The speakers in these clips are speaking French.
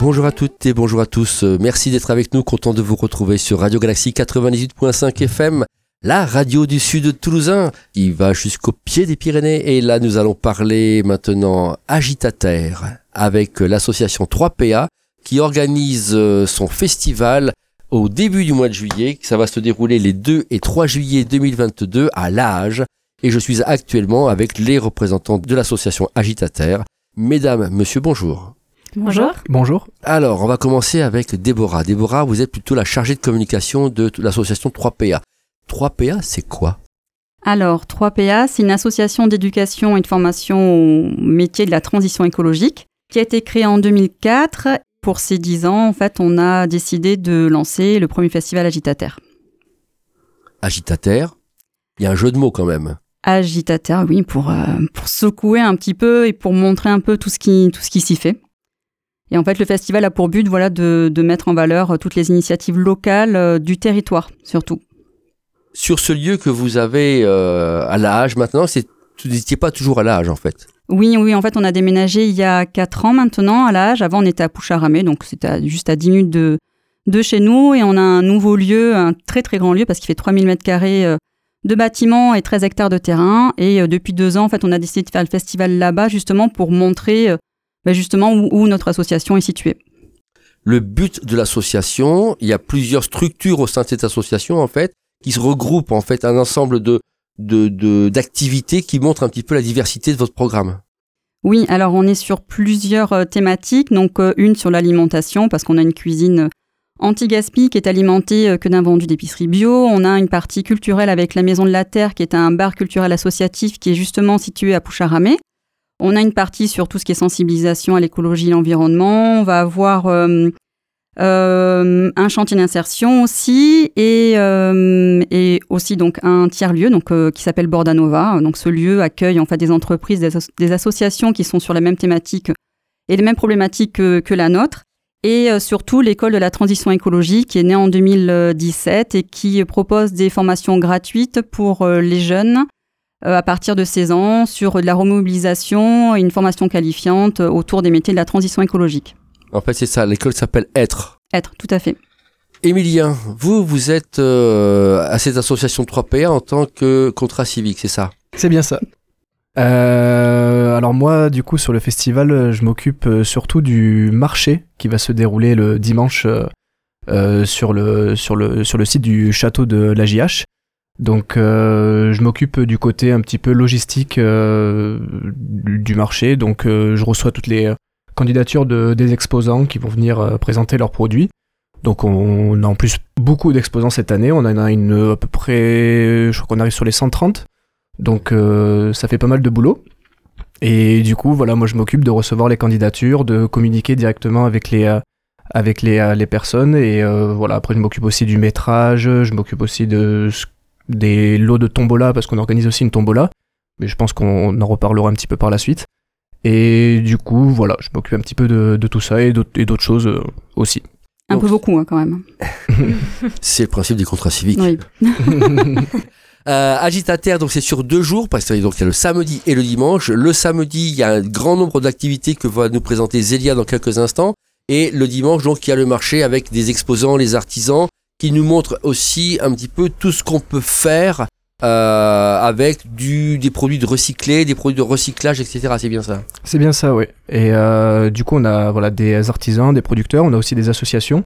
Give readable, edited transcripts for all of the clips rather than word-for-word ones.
Bonjour à toutes et bonjour à tous. Merci d'être avec nous. Content de vous retrouver sur Radio Galaxie 98.5 FM, la radio du sud toulousain qui va jusqu'au pied des Pyrénées. Et là, nous allons parler maintenant Agitaterre avec l'association 3PA qui organise son festival au début du mois de juillet. Ça va se dérouler les 2 et 3 juillet 2022 à Laage. Et je suis actuellement avec les représentants de l'association Agitaterre. Mesdames, messieurs, bonjour. Bonjour. Bonjour. Alors, on va commencer avec Déborah. Déborah, vous êtes plutôt la chargée de communication de l'association 3PA. 3PA, c'est quoi ? Alors, 3PA, c'est une association d'éducation et de formation au métier de la transition écologique qui a été créée en 2004. Pour ces 10 ans, en fait, on a décidé de lancer le premier festival Agitaterre. Agitaterre, il y a un jeu de mots quand même. Agitaterre, oui, pour secouer un petit peu et pour montrer un peu tout ce qui s'y fait. Et en fait, le festival a pour but de mettre en valeur toutes les initiatives locales du territoire, surtout. Sur ce lieu que vous avez à Laage maintenant, vous n'étiez pas toujours à Laage en fait. Oui, en fait, on a déménagé il y a 4 ans maintenant à Laage. Avant, on était à Poucharamé, donc c'était juste à 10 minutes de chez nous. Et on a un nouveau lieu, un très très grand lieu, parce qu'il fait 3000 m² de bâtiments et 13 hectares de terrain. Et depuis 2 ans, en fait, on a décidé de faire le festival là-bas, justement pour montrer justement où notre association est située. Le but de l'association, il y a plusieurs structures au sein de cette association en fait, qui se regroupent en fait un ensemble d'activités qui montrent un petit peu la diversité de votre programme. Oui, alors on est sur plusieurs thématiques, donc une sur l'alimentation, parce qu'on a une cuisine anti-gaspi qui est alimentée que d'un vendu d'épicerie bio. On a une partie culturelle avec la Maison de la Terre, qui est un bar culturel associatif qui est justement situé à Poucharamé. On a une partie sur tout ce qui est sensibilisation à l'écologie et l'environnement. On va avoir un chantier d'insertion aussi et aussi donc un tiers-lieu qui s'appelle Bordanova. Donc ce lieu accueille en fait des entreprises, des associations qui sont sur la même thématique et les mêmes problématiques que la nôtre. Et surtout l'école de la transition écologique qui est née en 2017 et qui propose des formations gratuites pour les jeunes à partir de 16 ans sur de la remobilisation et une formation qualifiante autour des métiers de la transition écologique. En fait, c'est ça, l'école s'appelle Être. Être, tout à fait. Émilien, vous êtes à cette association 3PA en tant que contrat civique, c'est ça ? C'est bien ça. Alors moi, du coup, sur le festival, je m'occupe surtout du marché qui va se dérouler le dimanche sur le site du château de la JH. Donc je m'occupe du côté un petit peu logistique du marché. Donc je reçois toutes les candidatures des exposants qui vont venir présenter leurs produits. Donc on a en plus beaucoup d'exposants cette année. On en a à peu près, je crois qu'on arrive sur les 130. Donc ça fait pas mal de boulot. Et du coup, voilà, moi je m'occupe de recevoir les candidatures, de communiquer directement avec les personnes. Et voilà, après je m'occupe aussi du métrage, je m'occupe aussi des lots de tombola, parce qu'on organise aussi une tombola, mais je pense qu'on en reparlera un petit peu par la suite. Et du coup, voilà, je m'occupe un petit peu de tout ça et d'autres choses aussi. Un peu beaucoup quand même. C'est le principe des contrats civiques. Oui. Agitaterre, donc c'est sur 2 jours, parce que donc il y a le samedi et le dimanche. Le samedi, il y a un grand nombre d'activités que va nous présenter Zélia dans quelques instants. Et le dimanche, donc, il y a le marché avec des exposants, les artisans, qui nous montre aussi un petit peu tout ce qu'on peut faire avec des produits de recyclés, des produits de recyclage, etc. C'est bien ça ? C'est bien ça, oui. Et du coup, on a des artisans, des producteurs, on a aussi des associations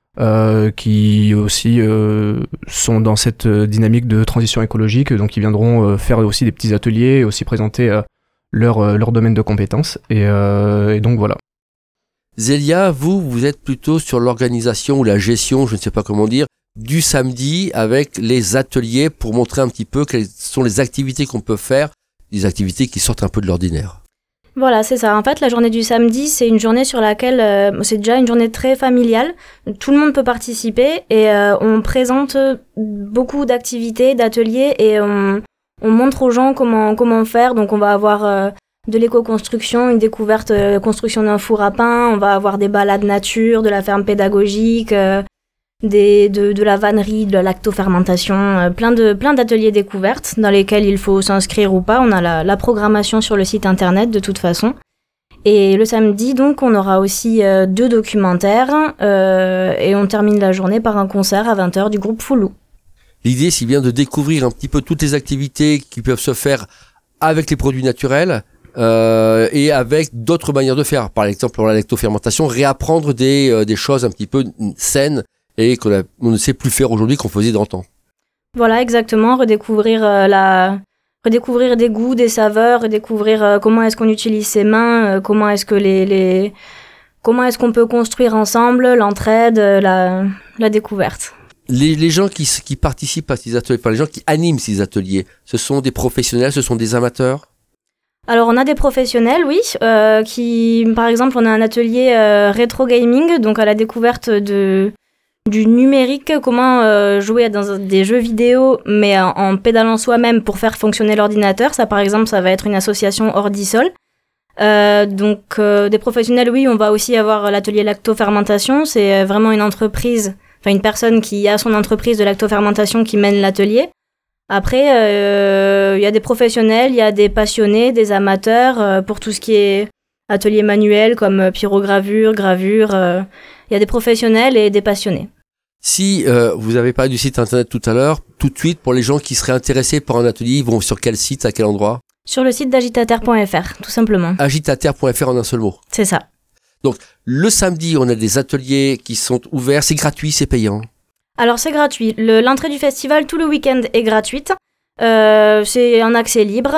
qui aussi sont dans cette dynamique de transition écologique, donc ils viendront faire aussi des petits ateliers et aussi présenter leur domaine de compétences. Et donc voilà. Zélia, vous êtes plutôt sur l'organisation ou la gestion, je ne sais pas comment dire, du samedi avec les ateliers pour montrer un petit peu quelles sont les activités qu'on peut faire, des activités qui sortent un peu de l'ordinaire. Voilà, c'est ça. En fait, la journée du samedi, c'est une journée sur laquelle c'est déjà une journée très familiale. Tout le monde peut participer et on présente beaucoup d'activités, d'ateliers et on montre aux gens comment faire. Donc, on va avoir de l'éco-construction, une découverte, construction d'un four à pain. On va avoir des balades nature, de la ferme pédagogique, de la vannerie, de la lactofermentation, plein d'ateliers découvertes dans lesquels il faut s'inscrire ou pas. On a la programmation sur le site internet de toute façon. Et le samedi, donc, on aura aussi 2 documentaires et on termine la journée par un concert à 20h du groupe Foulou. L'idée, c'est bien de découvrir un petit peu toutes les activités qui peuvent se faire avec les produits naturels et avec d'autres manières de faire. Par exemple, pour la lactofermentation, réapprendre des choses un petit peu saines et qu'on ne sait plus faire aujourd'hui qu'on faisait d'antan. Voilà, exactement, redécouvrir des goûts, des saveurs, redécouvrir comment est-ce qu'on utilise ses mains, comment est-ce que comment est-ce qu'on peut construire ensemble, l'entraide, la découverte. Les gens qui participent à ces ateliers, enfin les gens qui animent ces ateliers, ce sont des professionnels, ce sont des amateurs? Alors on a des professionnels, oui, qui, par exemple, on a un atelier rétro gaming, donc à la découverte du numérique, comment jouer dans des jeux vidéo, mais en pédalant soi-même pour faire fonctionner l'ordinateur. Ça, par exemple, ça va être une association Ordisol. Donc des professionnels, oui, on va aussi avoir l'atelier lactofermentation. C'est vraiment une entreprise, enfin une personne qui a son entreprise de lactofermentation qui mène l'atelier. Après, il y a des professionnels, il y a des passionnés, des amateurs pour tout ce qui est atelier manuel comme pyrogravure, gravure. Il y a des professionnels et des passionnés. Si vous avez parlé du site internet tout à l'heure, tout de suite, pour les gens qui seraient intéressés par un atelier, ils vont sur quel site, à quel endroit? Sur le site d'agitaterre.fr, tout simplement. Agitaterre.fr en un seul mot. C'est ça. Donc, le samedi, on a des ateliers qui sont ouverts. C'est gratuit, c'est payant? Alors, c'est gratuit. L'entrée du festival, tout le week-end, est gratuite. C'est en accès libre.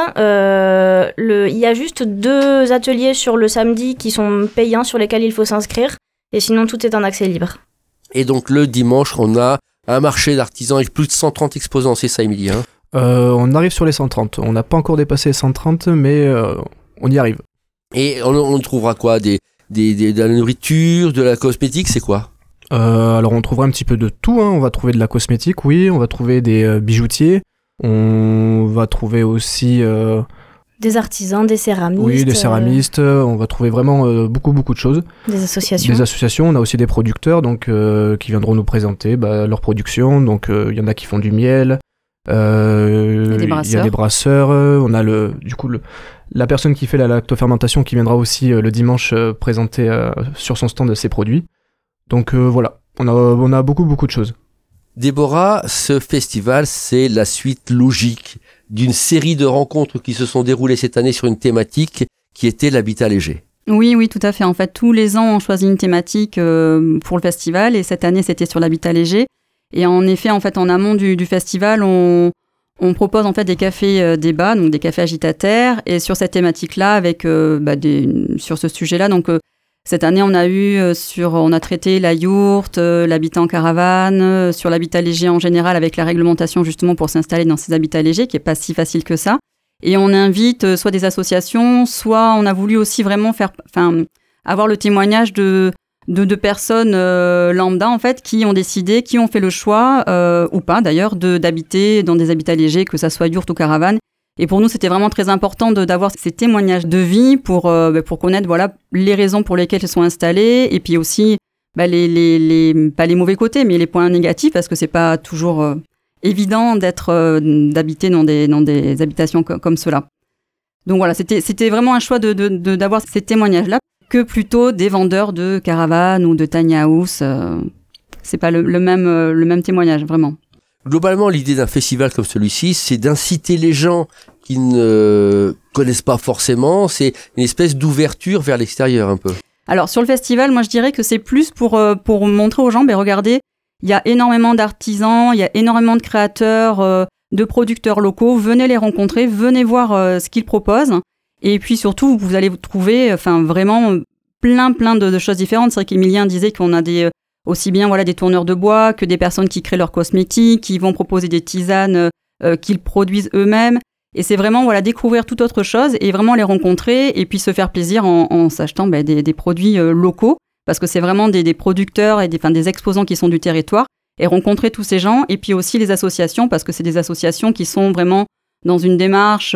Il y a juste 2 ateliers sur le samedi qui sont payants, sur lesquels il faut s'inscrire. Et sinon, tout est en accès libre. Et donc, le dimanche, on a un marché d'artisans avec plus de 130 exposants. C'est ça, Émilie, hein? On arrive sur les 130. On n'a pas encore dépassé les 130, mais on y arrive. Et on trouvera quoi? De la nourriture, de la cosmétique, c'est quoi? Alors on trouvera un petit peu de tout, hein. On va trouver de la cosmétique, oui, on va trouver des bijoutiers, on va trouver aussi... des artisans, des céramistes. Oui, des céramistes, on va trouver vraiment beaucoup de choses. Des associations. Des associations, on a aussi des producteurs donc, qui viendront nous présenter leur production. Donc il y en a qui font du miel, il y a des brasseurs, on a la personne qui fait la lactofermentation qui viendra aussi le dimanche présenter sur son stand ses produits. Donc voilà, on a beaucoup de choses. Déborah, ce festival, c'est la suite logique d'une série de rencontres qui se sont déroulées cette année sur une thématique qui était l'habitat léger. Oui, tout à fait. En fait, tous les ans, on choisit une thématique pour le festival et cette année, c'était sur l'habitat léger. Et en effet, en fait, en amont du festival, on propose en fait des cafés débats, donc des cafés agitataires, et sur cette thématique-là, avec sur ce sujet-là, donc cette année, on a traité la yourte, l'habitat en caravane, sur l'habitat léger en général, avec la réglementation justement pour s'installer dans ces habitats légers, qui est pas si facile que ça. Et on invite soit des associations, soit on a voulu aussi vraiment avoir le témoignage de personnes lambda en fait qui ont décidé, qui ont fait le choix ou pas d'ailleurs d'habiter dans des habitats légers, que ça soit yourte ou caravane. Et pour nous, c'était vraiment très important d'avoir ces témoignages de vie pour connaître les raisons pour lesquelles ils sont installés et puis aussi pas les mauvais côtés, mais les points négatifs, parce que c'est pas toujours évident d'habiter dans des habitations comme cela. Donc voilà, c'était vraiment un choix d'avoir ces témoignages-là que plutôt des vendeurs de caravanes ou de tiny house. C'est pas le même témoignage, vraiment. Globalement, l'idée d'un festival comme celui-ci, c'est d'inciter les gens qui ne connaissent pas forcément. C'est une espèce d'ouverture vers l'extérieur un peu. Alors sur le festival, moi je dirais que c'est plus pour montrer aux gens, regardez, il y a énormément d'artisans, il y a énormément de créateurs, de producteurs locaux. Venez les rencontrer, venez voir ce qu'ils proposent. Et puis surtout, vous allez vous trouver vraiment plein de choses différentes. C'est vrai qu'Emilien disait qu'on a aussi bien des tourneurs de bois que des personnes qui créent leurs cosmétiques, qui vont proposer des tisanes qu'ils produisent eux-mêmes. Et c'est vraiment découvrir toute autre chose et vraiment les rencontrer et puis se faire plaisir en s'achetant des produits locaux, parce que c'est vraiment des producteurs et des exposants qui sont du territoire, et rencontrer tous ces gens. Et puis aussi les associations, parce que c'est des associations qui sont vraiment dans une démarche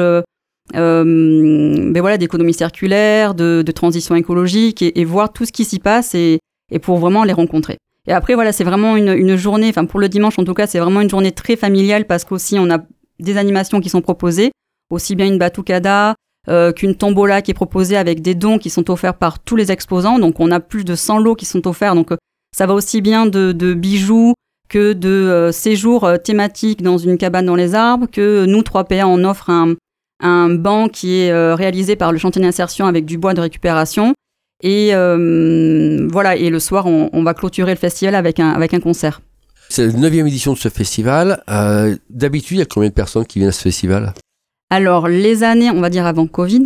d'économie circulaire, de transition écologique, et voir tout ce qui s'y passe et pour vraiment les rencontrer. Et après, c'est vraiment une journée, pour le dimanche en tout cas, c'est vraiment une journée très familiale, parce qu'aussi on a des animations qui sont proposées, aussi bien une batucada, qu'une tombola qui est proposée avec des dons qui sont offerts par tous les exposants. Donc, on a plus de 100 lots qui sont offerts. Donc, ça va aussi bien de bijoux que de séjours thématiques dans une cabane dans les arbres, que nous, 3PA, on offre un banc qui est réalisé par le chantier d'insertion avec du bois de récupération. Et voilà, et le soir, on va clôturer le festival avec un concert. C'est la 9e édition de ce festival. D'habitude, il y a combien de personnes qui viennent à ce festival ? Alors, les années, on va dire avant Covid,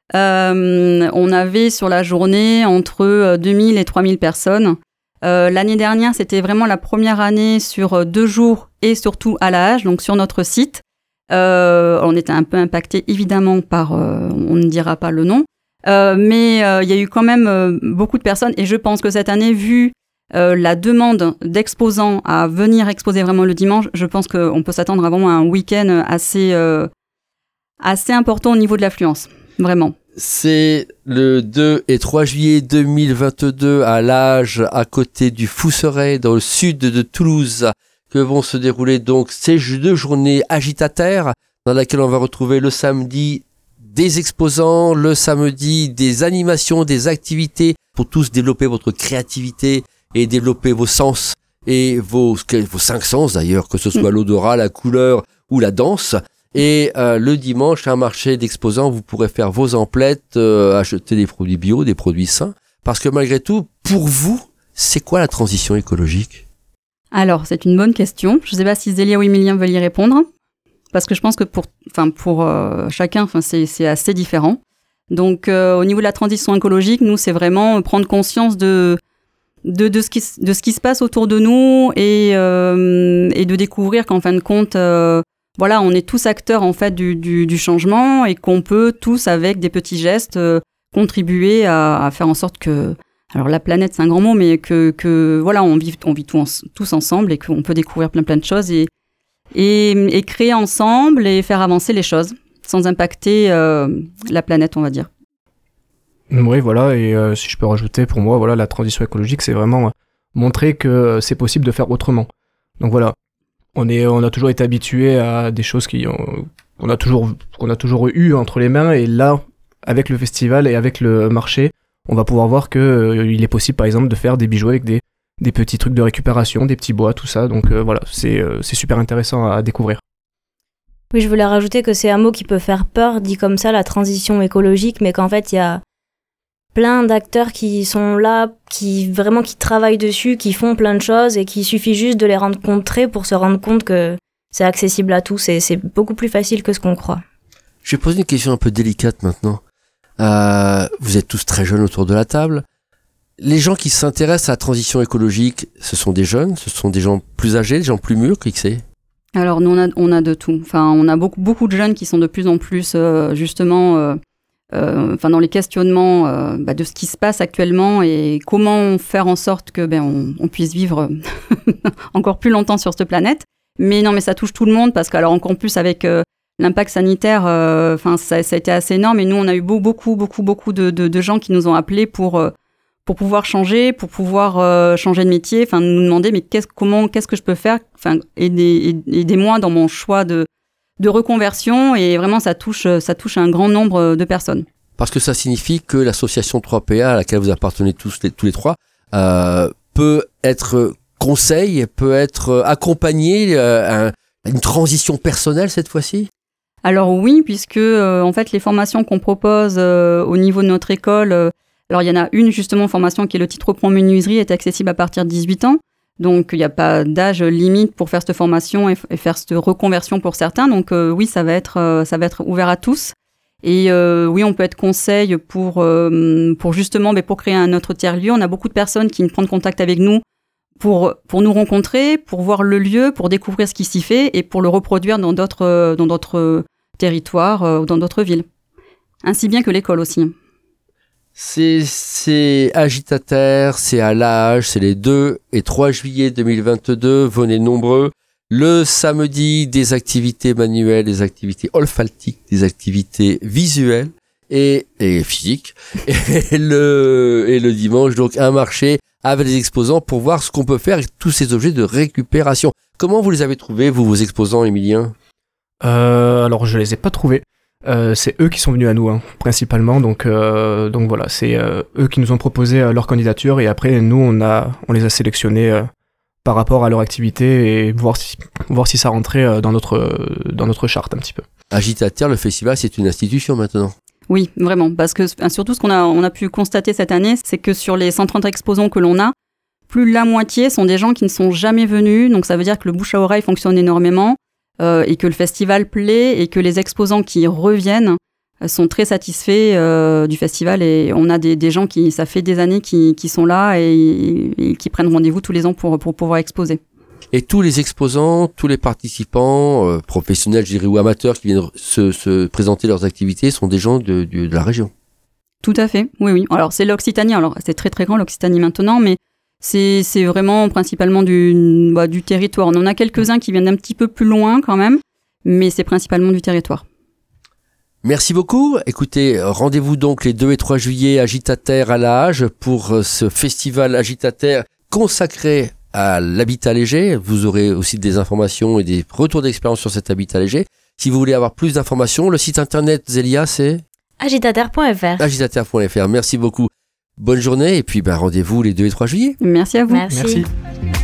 on avait sur la journée entre 2000 et 3000 personnes. L'année dernière, c'était vraiment la première année sur 2 jours et surtout à la Hache, donc sur notre site. On était un peu impacté évidemment par, on ne dira pas le nom, mais il y a eu quand même beaucoup de personnes et je pense que cette année, vu la demande d'exposants à venir exposer vraiment le dimanche, je pense qu'on peut s'attendre à vraiment un week-end assez important au niveau de l'affluence, vraiment. C'est le 2 et 3 juillet 2022 à l'Age, à côté du Fousseret, dans le sud de Toulouse, que vont se dérouler donc ces 2 journées agitataires, dans laquelle on va retrouver le samedi des exposants, le samedi des animations, des activités, pour tous développer votre créativité et développer vos sens et vos 5 sens d'ailleurs, que ce soit l'odorat, la couleur ou la danse. Et le dimanche, un marché d'exposants, vous pourrez faire vos emplettes, acheter des produits bio, des produits sains. Parce que malgré tout, pour vous, c'est quoi la transition écologique ? Alors, c'est une bonne question. Je ne sais pas si Zélia ou Emilien veulent y répondre. Parce que je pense que pour chacun, c'est assez différent. Donc, au niveau de la transition écologique, nous, c'est vraiment prendre conscience de ce qui se passe autour de nous et de découvrir qu'en fin de compte... Voilà, on est tous acteurs en fait du changement et qu'on peut tous, avec des petits gestes, contribuer à faire en sorte que, alors la planète c'est un grand mot, mais que voilà, on vit tous ensemble et qu'on peut découvrir plein de choses et créer ensemble et faire avancer les choses sans impacter la planète, on va dire. Oui, voilà, et si je peux rajouter, pour moi, voilà, la transition écologique, c'est vraiment montrer que c'est possible de faire autrement. Donc voilà. On a toujours été habitué à des choses qu'on a toujours eu entre les mains, et là, avec le festival et avec le marché, on va pouvoir voir que il est possible, par exemple, de faire des bijoux avec des petits trucs de récupération, des petits bois, tout ça. Donc voilà, c'est super intéressant à découvrir. Oui, je voulais rajouter que c'est un mot qui peut faire peur, dit comme ça, la transition écologique, mais qu'en fait, il y a plein d'acteurs qui sont là, qui travaillent dessus, qui font plein de choses et qu'il suffit juste de les rencontrer pour se rendre compte que c'est accessible à tous et c'est beaucoup plus facile que ce qu'on croit. Je vais poser une question un peu délicate maintenant. Vous êtes tous très jeunes autour de la table. Les gens qui s'intéressent à la transition écologique, ce sont des jeunes, ce sont des gens plus âgés, des gens plus mûrs, qui c'est ? Alors nous on a de tout. Enfin, on a beaucoup de jeunes qui sont de plus en plus justement dans les questionnements de ce qui se passe actuellement et comment faire en sorte que on puisse vivre encore plus longtemps sur cette planète. Mais non, mais ça touche tout le monde parce que alors encore plus avec l'impact sanitaire, ça a été assez énorme. Et nous, on a eu beaucoup de gens qui nous ont appelés pour pouvoir changer, pour pouvoir changer de métier. Enfin, nous demander mais qu'est-ce que je peux faire. Enfin, aidez-moi dans mon choix de reconversion et vraiment ça touche un grand nombre de personnes. Parce que ça signifie que l'association 3PA à laquelle vous appartenez tous les trois peut être conseil, peut être accompagné une transition personnelle cette fois-ci ? Alors oui, puisque en fait les formations qu'on propose au niveau de notre école, alors il y en a une justement formation qui est le titre Reprends menuiserie, est accessible à partir de 18 ans. Donc, il n'y a pas d'âge limite pour faire cette formation et faire cette reconversion pour certains. Donc, oui, ça va être ouvert à tous. Et oui, on peut être conseil pour justement, pour créer un autre tiers-lieu. On a beaucoup de personnes qui prennent contact avec nous pour nous rencontrer, pour voir le lieu, pour découvrir ce qui s'y fait et pour le reproduire dans d'autres territoires ou dans d'autres villes. Ainsi bien que l'école aussi. C'est agitataire, c'est à l'âge, c'est les 2 et 3 juillet 2022, venez nombreux. Le samedi, des activités manuelles, des activités olfactiques, des activités visuelles et physiques. Et le dimanche, donc, un marché avec des exposants pour voir ce qu'on peut faire avec tous ces objets de récupération. Comment vous les avez trouvés, vous, vos exposants, Emilien ? Alors, je les ai pas trouvés. C'est eux qui sont venus à nous, principalement. Donc voilà, c'est eux qui nous ont proposé leur candidature et après nous on les a sélectionnés par rapport à leur activité et voir si ça rentrait dans notre charte un petit peu. Agitateur, le festival, c'est une institution maintenant. Oui, vraiment, parce que surtout ce qu'on a pu constater cette année, c'est que sur les 130 exposants que l'on a, plus de la moitié sont des gens qui ne sont jamais venus, donc ça veut dire que le bouche à oreille fonctionne énormément et que le festival plaît et que les exposants qui reviennent sont très satisfaits du festival et on a des gens qui, ça fait des années qui sont là et qui prennent rendez-vous tous les ans pour pouvoir exposer. Et tous les exposants, tous les participants, professionnels, je dirais, ou amateurs qui viennent se présenter leurs activités sont des gens de la région. Tout à fait, oui. Alors c'est l'Occitanie, alors c'est très très grand l'Occitanie maintenant, mais c'est vraiment principalement du territoire. On en a quelques-uns qui viennent d'un petit peu plus loin quand même, mais c'est principalement du territoire. Merci beaucoup. Écoutez, rendez-vous donc les 2 et 3 juillet Agitateur à La Hage pour ce festival Agitateur consacré à l'habitat léger. Vous aurez aussi des informations et des retours d'expérience sur cet habitat léger. Si vous voulez avoir plus d'informations, le site internet Zélia, c'est agitateur.fr. Agitateur.fr. Merci beaucoup. Bonne journée et puis rendez-vous les 2 et 3 juillet. Merci à vous. Merci.